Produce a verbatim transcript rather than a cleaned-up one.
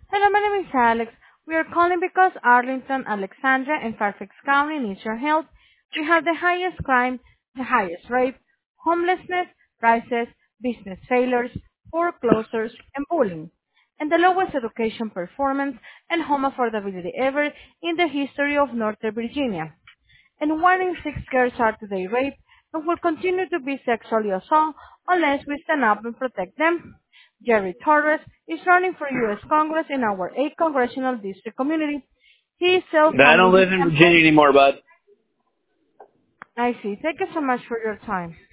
Hello, my name is Alex. We are calling because Arlington, Alexandria, and Fairfax County needs your help. We have the highest crime, the highest rape, homelessness, crisis, business failures, foreclosures, and bullying, and the lowest education performance and home affordability ever in the history of Northern Virginia. And one in six girls are today raped and will continue to be sexually assaulted unless we stand up and protect them. Jerry Torres is running for U S. Congress in our eighth Congressional District community. He is I don't self-funding his live in campaign. Virginia anymore, bud. I see. Thank you so much for your time.